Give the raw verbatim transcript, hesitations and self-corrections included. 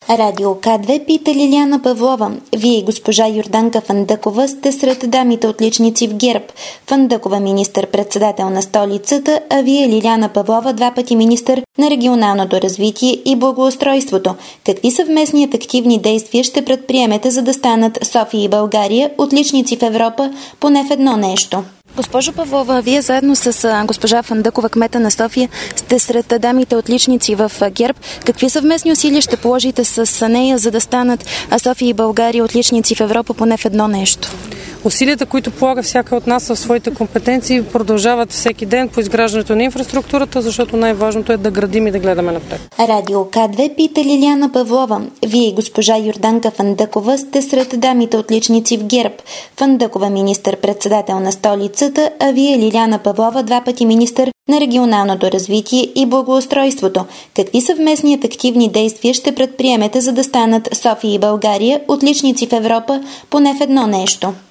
Радио К две пита Лиляна Павлова. Вие и госпожа Йорданка Фандъкова сте сред дамите отличници в ГЕРБ. Фандъкова министър-председател на столицата, а вие, Лиляна Павлова, два пъти министър на регионалното развитие и благоустройството. Какви съвместни ефективни действия ще предприемете, за да станат София и България отличници в Европа поне в едно нещо? Госпожо Павлова, вие заедно с госпожа Фандъкова, кмета на София, сте сред дамите отличници в ГЕРБ. Какви съвместни усилия ще положите с нея, за да станат София и България отличници в Европа поне в едно нещо? Усилията, които полага всяка от нас в своите компетенции, продължават всеки ден по изграждането на инфраструктурата, защото най-важното е да градим и да гледаме напред. Радио К две пита Лиляна Павлова. Вие и госпожа Йорданка Фандъкова сте сред дамите отличници в ГЕРБ. Фандъкова министър-председател на столицата, а вие, Лиляна Павлова, два пъти министър на регионалното развитие и благоустройството. Какви съвместни ефективни действия ще предприемете, за да станат София и България отличници в Европа поне в едно нещо?